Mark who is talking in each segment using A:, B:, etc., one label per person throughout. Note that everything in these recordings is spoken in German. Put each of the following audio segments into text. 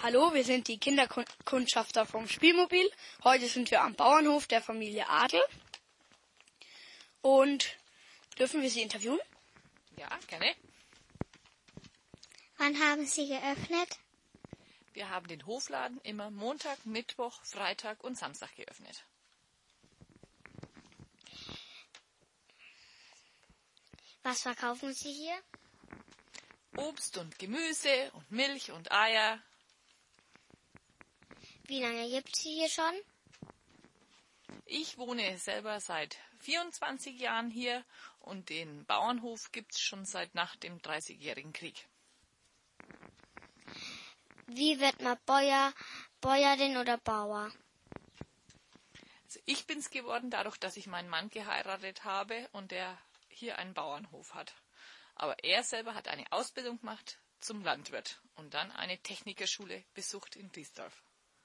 A: Hallo, wir sind die Kinderkundschafter vom Spielmobil. Heute sind wir am Bauernhof der Familie Adel. Und dürfen wir Sie interviewen?
B: Ja, gerne.
C: Wann haben Sie geöffnet?
B: Wir haben den Hofladen immer Montag, Mittwoch, Freitag und Samstag geöffnet.
C: Was verkaufen Sie hier?
B: Obst und Gemüse und Milch und Eier.
C: Wie lange gibt es Sie hier schon?
B: Ich wohne selber seit 24 Jahren hier und den Bauernhof gibt's schon seit nach dem 30-jährigen Krieg.
C: Wie wird man Bäuerin oder Bauer?
B: Also ich bin's geworden dadurch, dass ich meinen Mann geheiratet habe und der hier einen Bauernhof hat. Aber er selber hat eine Ausbildung gemacht zum Landwirt und dann eine Technikerschule besucht in Driesdorf.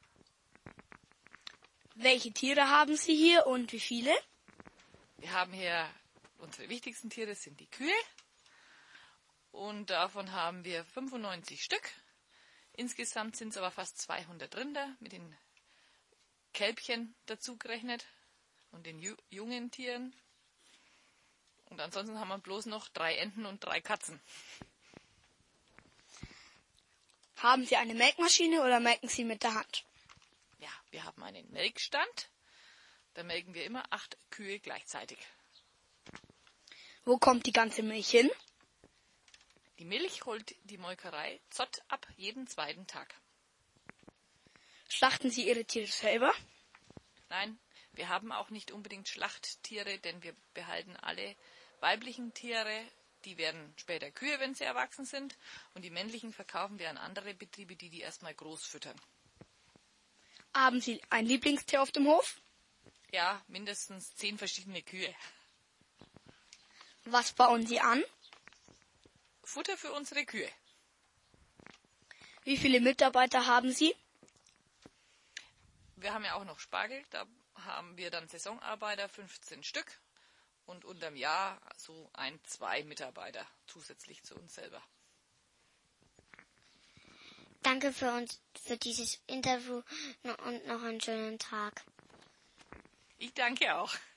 A: Welche Tiere haben Sie hier und wie viele?
B: Wir haben hier, unsere wichtigsten Tiere sind die Kühe und davon haben wir 95 Stück. Insgesamt sind es aber fast 200 Rinder mit den Kälbchen dazu gerechnet und den jungen Tieren. Und ansonsten haben wir bloß noch 3 Enten und 3 Katzen.
A: Haben Sie eine Melkmaschine oder melken Sie mit der Hand?
B: Ja, wir haben einen Melkstand. Da melken wir immer 8 Kühe gleichzeitig.
A: Wo kommt die ganze Milch hin?
B: Die Milch holt die Molkerei Zott ab jeden 2. Tag.
A: Schlachten Sie Ihre Tiere selber?
B: Nein, wir haben auch nicht unbedingt Schlachttiere, denn wir behalten alle weiblichen Tiere. Die werden später Kühe, wenn sie erwachsen sind. Und die männlichen verkaufen wir an andere Betriebe, die erstmal groß füttern.
A: Haben Sie ein Lieblingstier auf dem Hof?
B: Ja, mindestens 10 verschiedene Kühe.
A: Was bauen Sie an?
B: Futter für unsere Kühe.
A: Wie viele Mitarbeiter haben Sie?
B: Wir haben ja auch noch Spargel, da haben wir dann Saisonarbeiter, 15 Stück. Und unterm Jahr so 1-2 Mitarbeiter zusätzlich zu uns selber.
C: Danke für dieses Interview und noch einen schönen Tag.
B: Ich danke auch.